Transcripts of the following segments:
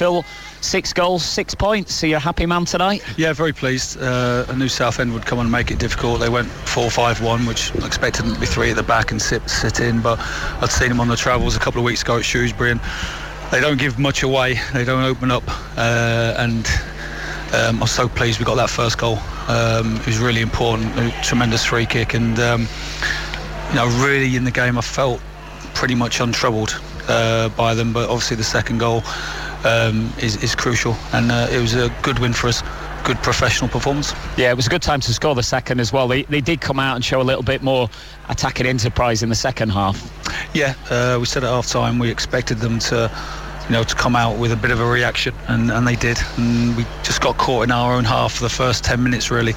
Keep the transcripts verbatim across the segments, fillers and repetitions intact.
Phil, six goals, six points. So you're a happy man tonight? Yeah, very pleased. Uh, I knew Southend would come on and make it difficult. They went four five one, which I expected them to be three at the back and sit, sit in, but I'd seen them on the travels a couple of weeks ago at Shrewsbury, and they don't give much away. They don't open up, uh, and um, I was so pleased we got that first goal. Um, it was really important, a tremendous free kick, and um, you know, really in the game I felt pretty much untroubled uh, by them, but obviously the second goal um, is, is crucial, and uh, it was a good win for us. Good professional performance. Yeah, it was a good time to score the second as well. They, they did come out and show a little bit more attacking enterprise in the second half. Yeah, uh, we said at half time we expected them to, you know, to come out with a bit of a reaction, and, and they did. And we just got caught in our own half for the first ten minutes, really.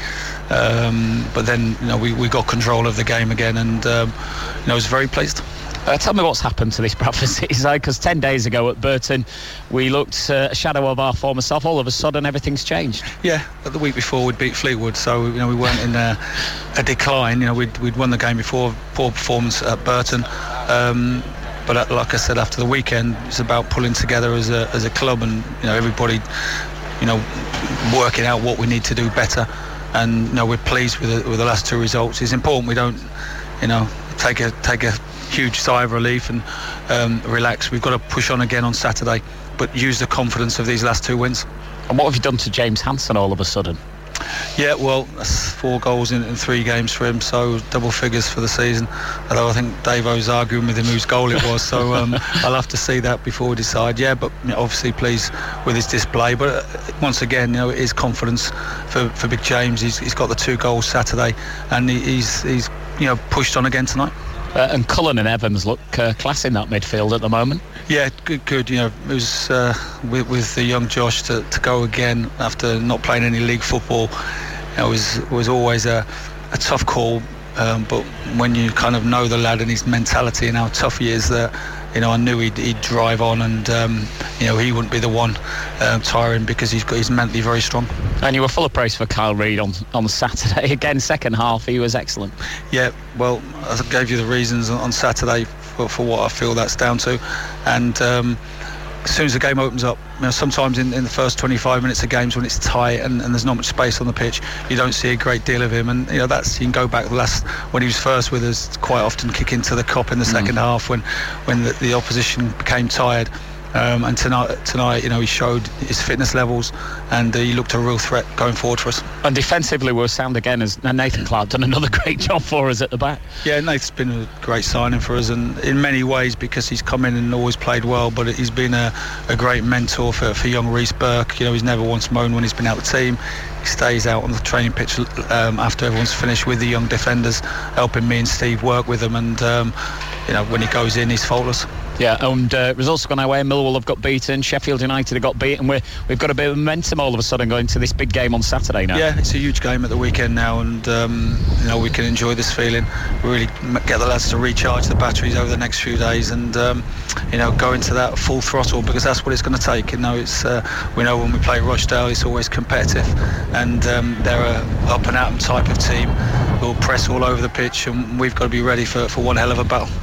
Um, but then, you know, we, we got control of the game again, and um, you know, I was very pleased. Uh, tell me what's happened to this Bradford City side, because ten days ago at Burton we looked uh, a shadow of our former self. All of a sudden everything's changed. Yeah, the week before we'd beat Fleetwood, so you know we weren't in a, a decline. You know, we'd, we'd won the game before. Poor performance at Burton, um, but uh, like I said, after the weekend it's about pulling together as a as a club, and you know, everybody, you know, working out what we need to do better. And you know, we're pleased with the, with the last two results. It's important we don't, you know, take a take a huge sigh of relief and um, relax. We've got to push on again on Saturday, but use the confidence of these last two wins. And what have you done to James Hansen all of a sudden? Yeah, well, that's four goals in, in three games for him, so double figures for the season. Although I think Davo's arguing with him whose goal it was, so um, I'll have to see that before we decide. Yeah, but you know, obviously pleased with his display. But uh, once again, you know, it is confidence for, for Big James. He's, he's got the two goals Saturday, and he, he's he's you know pushed on again tonight. Uh, and Cullen and Evans look uh, class in that midfield at the moment. Yeah, good, good. You know, it was uh, with, with the young Josh to, to go again after not playing any league football. You know, it was was always a, a tough call. Um, but when you kind of know the lad and his mentality and how tough he is, that you know, I knew he'd, he'd drive on, and um, you know, he wouldn't be the one um, tiring, because he's got he's mentally very strong. And you were full of praise for Kyle Reid on on Saturday. Again, second half he was excellent. Yeah, well, I gave you the reasons on Saturday for, for what I feel that's down to, and um, as soon as the game opens up, you know, sometimes in, in the first twenty-five minutes of games when it's tight and, and there's not much space on the pitch, you don't see a great deal of him. And you know, that's, you can go back the last when he was first with us, quite often kick into the cop in the mm. second half when when the, the opposition became tired. Um, and tonight, tonight, you know, he showed his fitness levels, and uh, he looked a real threat going forward for us. And defensively, we're sound again, as Nathan Clark done another great job for us at the back. Yeah, Nathan's been a great signing for us, and in many ways, because he's come in and always played well, but he's been a, a great mentor for, for young Reece Burke. You know, he's never once moaned when he's been out of the team. He stays out on the training pitch um, after everyone's finished with the young defenders, helping me and Steve work with them, and um, you know, when he goes in, he's faultless. Yeah, and uh, results have gone our way. Millwall have got beaten, Sheffield United have got beaten. We're, we've got a bit of momentum all of a sudden going to this big game on Saturday now. Yeah, it's a huge game at the weekend now, and um, you know, we can enjoy this feeling, really get the lads to recharge the batteries over the next few days, and um, you know, go into that full throttle, because that's what it's going to take. You know, it's uh, we know when we play Rochdale, it's always competitive, and um, they're a up and out type of team who will press all over the pitch, and we've got to be ready for, for one hell of a battle.